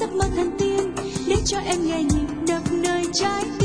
giấc mơ thần tiên để cho em nghe nhịp đập nơi trái tim.